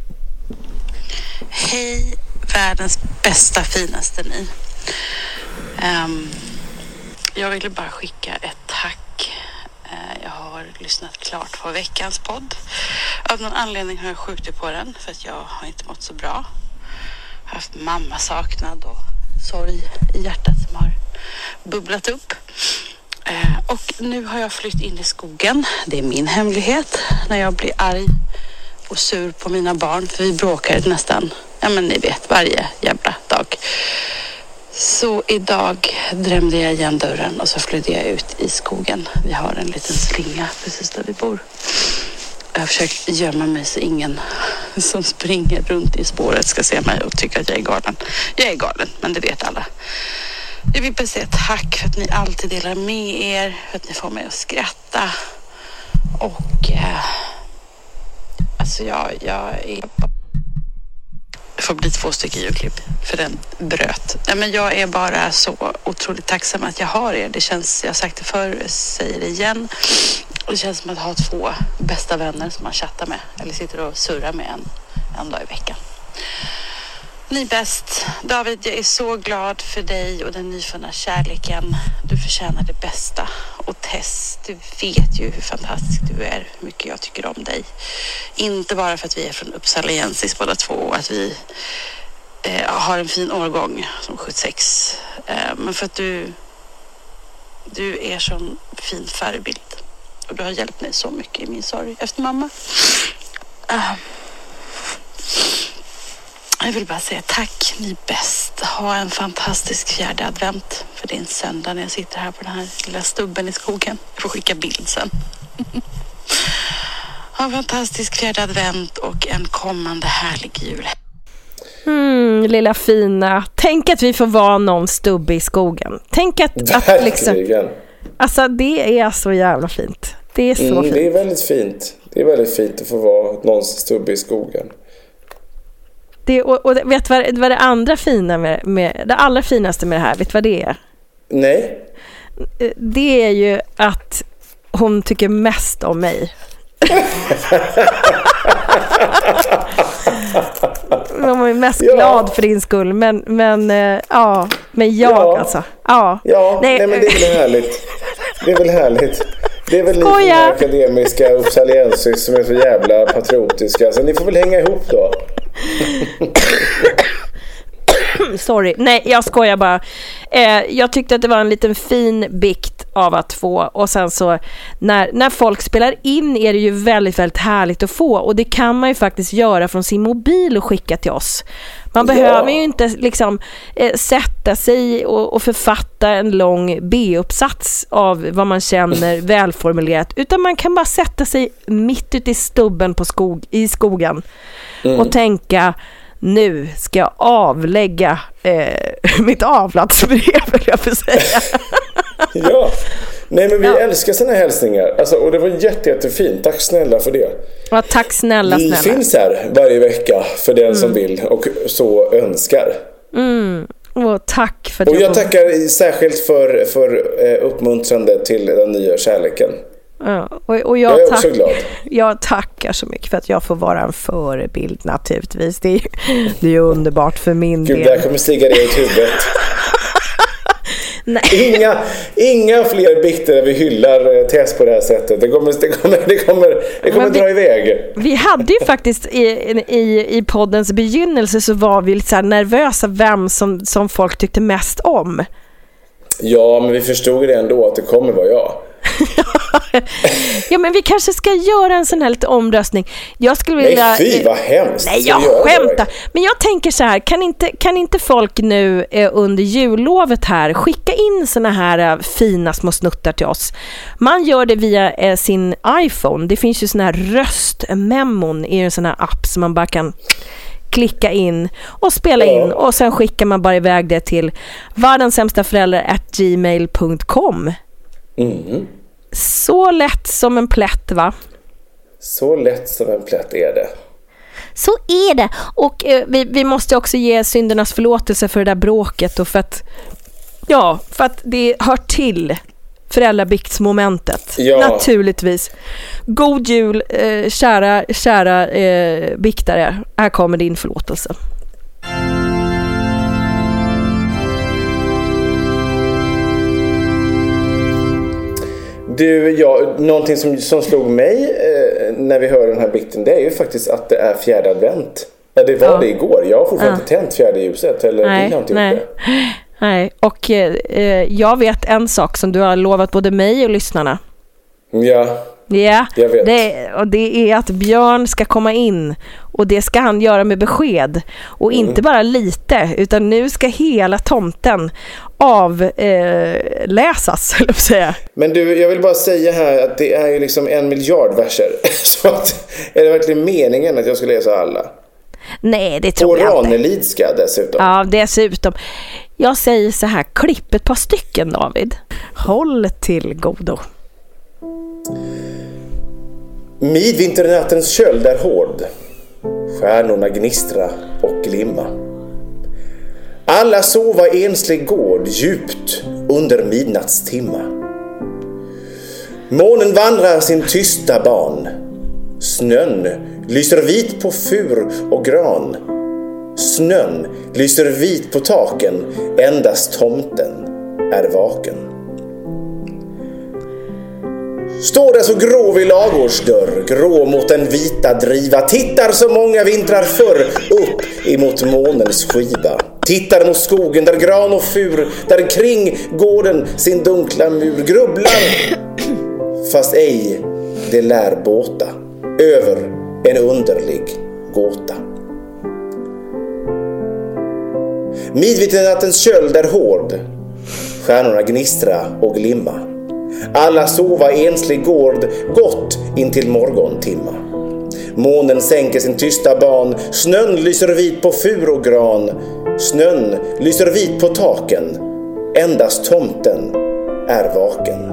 Hej, världens bästa, finaste ni. Um, jag ville bara skicka ett tack. Jag har lyssnat klart på veckans podd. Av någon anledning har jag skjutit på den för att jag har inte mått så bra. Jag har haft mamma saknad och sorg i hjärtat som har bubblat upp. Och nu har jag flytt in i skogen. Det är min hemlighet när jag blir arg och sur på mina barn. För vi bråkar nästan, ja men ni vet, varje jävla dag. Så idag drömde jag igen dörren och så flydde jag ut i skogen. Vi har en liten slinga precis där vi bor. Jag har försökt gömma mig så ingen som springer runt i spåret ska se mig och tycka att jag är galen. Jag är galen, men det vet alla. Jag vill bara säga tack för att ni alltid delar med er, för att ni får mig att skratta. Och eh, alltså jag, jag är... Det får bli två stycken julklipp för den bröt. Nej, men jag är bara så otroligt tacksam att jag har er. Det känns, jag har sagt det förr, jag säger det igen. Det känns som att ha två bästa vänner som man chattar med. Eller sitter och surrar med en, en dag i veckan. Ni är bäst. David, jag är så glad för dig och den nyfunna kärleken. Du förtjänar det bästa. Och Tess, du vet ju hur fantastisk du är. Hur mycket jag tycker om dig. Inte bara för att vi är från Uppsala Jensis båda två. Och att vi eh, har en fin årgång som sjuttiosex. Eh, men för att du, du är sån fin förebild. Och du har hjälpt mig så mycket i min sorg efter mamma. Uh. Jag vill bara säga tack, ni är bäst. Ha en fantastisk fjärde advent. För det är en söndag när jag sitter här på den här lilla stubben i skogen. Jag får skicka bild sen. Ha en fantastisk fjärde advent och en kommande härlig jul. Mm, lilla fina. Tänk att vi får vara någon stubbe i skogen. Tänk att, att liksom... Alltså det är så jävla fint. Det är så mm, fint. Det är väldigt fint. Det är väldigt fint att få vara någons stubbe i skogen. Det, och, och vet du vad, vad det andra fina med, med det allra finaste med det här, vet du vad det är? Nej. Det är ju att hon tycker mest om mig. Man var ju mest Ja. glad för din skull. Men, men äh, ja, men jag Ja. alltså. Ja, Ja, nej. nej men det är väl härligt. Det är väl härligt. Det är väl ni som är akademiska uppsaliensis som är så jävla patriotiska. Så ni får väl hänga ihop då. Sorry, nej jag skojar bara. eh, Jag tyckte att det var en liten fin bikt av att få. Och sen så när, när folk spelar in är det ju väldigt, väldigt härligt att få. Och det kan man ju faktiskt göra från sin mobil och skicka till oss. Man Ja. behöver ju inte liksom eh, sätta sig och, och författa en lång B-uppsats av vad man känner välformulerat, utan man kan bara sätta sig mitt ute i stubben på skog, i skogen mm. och tänka: nu ska jag avlägga eh, mitt avlatsbrev, vill jag få säga. Ja, nej men vi Ja. älskar såna här hälsningar. Alltså, och det var jätte, jättefint. Tack snälla för det. Ja, tack snälla, Vi snälla. finns här varje vecka för den mm. som vill och så önskar. Mm. Och tack för Och det. jag tackar särskilt för, för eh, uppmuntrande till den nya kärleken. Ja, och, och jag, jag är tack, också glad. Jag tackar så mycket för att jag får vara en förebild naturligtvis. Det är, det är ju underbart för min Gud, del. där kommer stiga det i huvudet. Nej. Inga, inga fler bikter där vi hyllar Tess på det här sättet. Det kommer, det kommer, det kommer, det kommer vi, dra iväg. Vi hade ju faktiskt i, i, i poddens begynnelse så var vi lite så här nervösa vem som, som folk tyckte mest om. Ja, men vi förstod det ändå att det kommer vara jag. Ja, men vi kanske ska göra en sån här lite omröstning. Jag skulle vilja... Nej, fy vad hemskt. Nej, jag skämtar. Men jag tänker så här, kan inte, kan inte folk nu eh, under jullovet här skicka in såna här eh, fina små snuttar till oss? Man gör det via eh, sin iPhone. Det finns ju såna här röstmemon i en sån här app som man bara kan klicka in och spela in, och sen skickar man bara iväg det till världensämstaföräldrar at gmail punkt com. Mm. Så lätt som en plätt, va? Så lätt som en plätt är det. Så är det. Och eh, vi, vi måste också ge syndernas förlåtelse för det där bråket, och för att ja, för att det hör till föräldrabiktsmomentet. Ja. Naturligtvis. God jul, eh, kära, kära eh, biktare. Här kommer din förlåtelse. Du, ja, någonting som, som slog mig eh, när vi hör den här bikten, det är ju faktiskt att det är fjärde advent. Ja, det var ja. det igår. Jag har fortfarande inte ja. tänt fjärde ljuset. Eller nej, har inte nej. gjort det. Nej, och eh, jag vet en sak som du har lovat både mig och lyssnarna. Ja, ja jag vet. Det, och det är att Björn ska komma in, och det ska han göra med besked. Och mm. inte bara lite, utan nu ska hela tomten avläsas, eh, säga. Men du, jag vill bara säga här att det är ju liksom en miljard verser. Så att, är det verkligen meningen att jag ska läsa alla? Nej, det tror och jag inte. Och Ranelidska dessutom. Ja, dessutom. Jag säger så här, klipp ett par stycken, David. Håll till godo. Midvinternattens köld är hård. Stjärnorna gnistra och glimma. Alla sova enslig gård djupt under midnattstimma. Månen vandrar sin tysta ban. Snön lyser vit på fur och gran. Snön lyser vit på taken. Endast tomten är vaken. Står där så grå vid lagårdsdörr, grå mot den vita driva. Tittar så många vintrar förr upp emot månens skiva. Tittar mot skogen där gran och fur, där kring gården sin dunkla mur grubblar. Fast ej det lär båta över en underlig gåta. Midvinternattens köld är hård. Stjärnorna gnistra och glimma. Alla sova enslig gård gott in till morgontimma. Månen sänker sin tysta ban. Snön lyser vit på fur och gran. Snön lyser vit på taken. Endast tomten är vaken.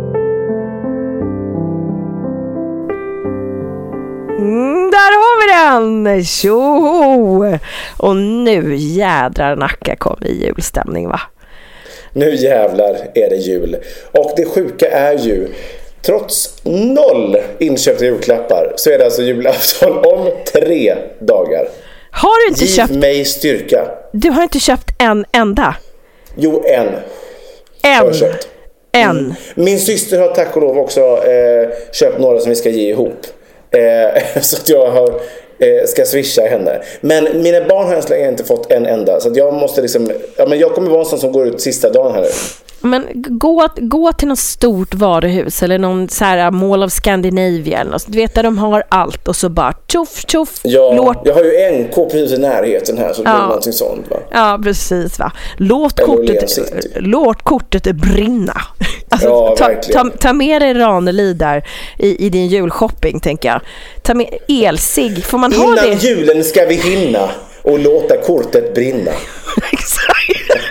Mm, där har vi Jajamän, tjo! Och nu jädrar Nacka kom i julstämning, va? Nu jävlar är det jul. Och det sjuka är ju, trots noll inköpta julklappar, så är det alltså julafton om tre dagar. Har du inte Giv köpt... mig styrka. Du har inte köpt en enda? Jo, en. En? Har jag köpt. En? Mm. Min syster har tack och lov också eh, köpt några som vi ska ge ihop. Eh, så att jag har, eh, ska swisha henne. Men mina barn har än inte fått en enda. Så att jag måste liksom, ja, men jag kommer vara en sån som går ut sista dagen här nu. Men gå, gå till något stort varuhus eller någon så här Mall of Scandinavia eller något. Du vet där de har allt och så bara tjoff tjoff. Ja, låt... jag har ju en K precis i närheten här, så det ja. blir någonting sånt, va? Ja, precis, va. Låt kortet, låt kortet brinna. Alltså, ja, ta, ta, ta med dig Ranelid där i, i din julshopping, tänker jag. Ta med elsig. Får man Innan ha det? Innan julen ska vi hinna och låta kortet brinna. Exakt.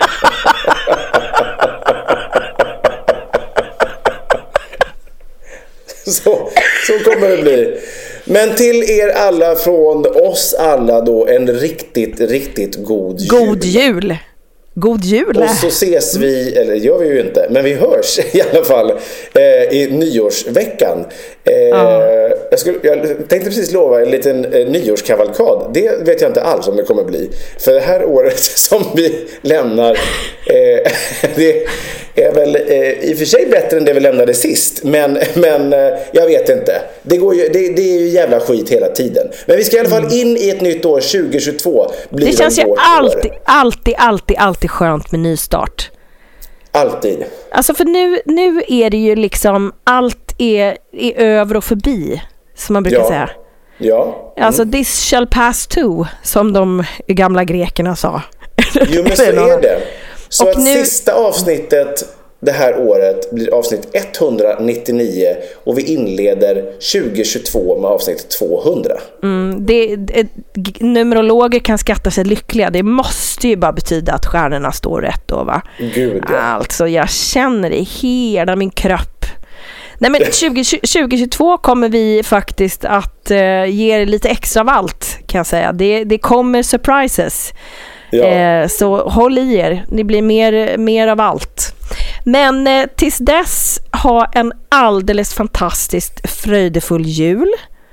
Så, så kommer det bli. Men till er alla, från oss alla då, en riktigt, riktigt god jul. God jul. God jul. Och så ses vi, eller gör vi ju inte, men vi hörs i alla fall eh, i nyårsveckan. Eh, ja. jag, skulle, jag tänkte precis lova en liten eh, nyårskavalkad. Det vet jag inte alls om det kommer bli. För det här året som vi lämnar, eh, det är väl eh, i och för sig bättre än det vi lämnade sist. Men, men eh, jag vet inte. Det, går ju, det, det är ju jävla skit hela tiden. Men vi ska i alla fall in i ett nytt år, tjugo tjugotvå. Blir det känns ju alltid, alltid, alltid, alltid skönt med nystart. Alltid. Alltså för nu, nu är det ju liksom allt är, är över och förbi, som man brukar ja. säga. Ja. Mm. Alltså this shall pass too, som de gamla grekerna sa. Jo, men så är det. Så och att nu... sista avsnittet det här året blir avsnitt etthundranittionio och vi inleder tjugo tjugotvå med avsnitt tvåhundra. Mm, det, det, numerologer kan skatta sig lyckliga. Det måste ju bara betyda att stjärnorna står rätt då, va? Gud, ja. Alltså, jag känner det i hela min kropp. Nej, men tjugo tjugotvå kommer vi faktiskt att uh, ge er lite extra av allt, kan jag säga. Det, det kommer surprises. Ja. Eh, så håll i er. Det blir mer, mer av allt. Men eh, tills dess, ha en alldeles fantastiskt fröjdefull jul.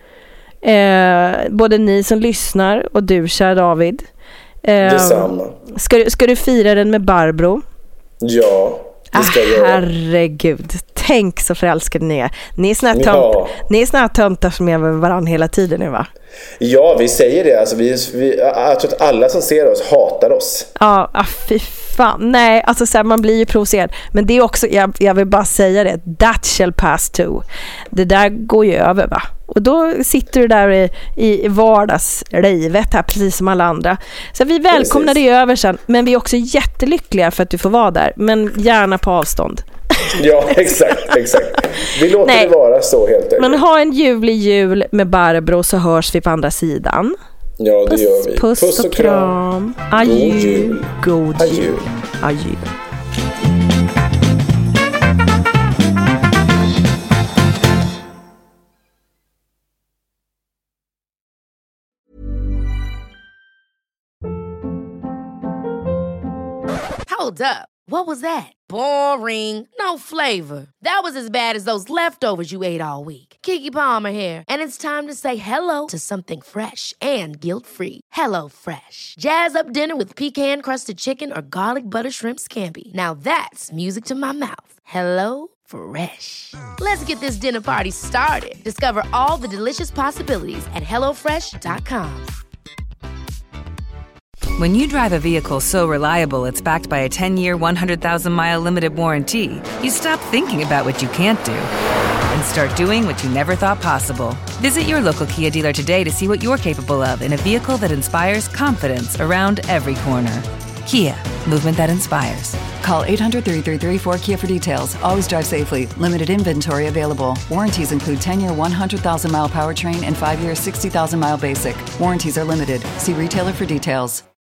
Eh, både ni som lyssnar och du, kär David. Eh, Detsamma. Ska du, ska du fira den med Barbro? Ja, det ska jag göra. Herregud, tänk så förälskade ni är. Ni är såna här, tönt, ja. ni är såna här töntar som är med varandra hela tiden nu, va? Ja, vi säger det. Alltså, vi, vi, jag tror att alla som ser oss hatar oss. Ja, ah, fy fan. Nej, alltså så här, man blir ju provocerad. Men det är också, jag, jag vill bara säga det, that shall pass too. Det där går ju över, va? Och då sitter du där i, i vardagslivet här, precis som alla andra. Så vi välkomnar dig över sen. Men vi är också jättelyckliga för att du får vara där. Men gärna på avstånd. Ja, exakt, exakt. Vi låter Nej. det vara så helt enkelt. Men ha en ljuvlig jul med Barbro, så hörs vi på andra sidan. Ja, det puss, gör vi. Puss, puss och kram. Adjö. God jul. God Adjö. jul. Adjö. Hold up. What was that? Boring. No flavor. That was as bad as those leftovers you ate all week. Keke Palmer here, and it's time to say hello to something fresh and guilt-free. Hello Fresh. Jazz up dinner with pecan-crusted chicken or garlic butter shrimp scampi. Now that's music to my mouth. Hello Fresh. Let's get this dinner party started. Discover all the delicious possibilities at hello fresh dot com. When you drive a vehicle so reliable it's backed by a ten-year, one hundred thousand mile limited warranty, you stop thinking about what you can't do and start doing what you never thought possible. Visit your local Kia dealer today to see what you're capable of in a vehicle that inspires confidence around every corner. Kia, movement that inspires. Call eight hundred, three three three, four K I A for details. Always drive safely. Limited inventory available. Warranties include ten-year, one hundred thousand mile powertrain and five-year, sixty thousand mile basic. Warranties are limited. See retailer for details.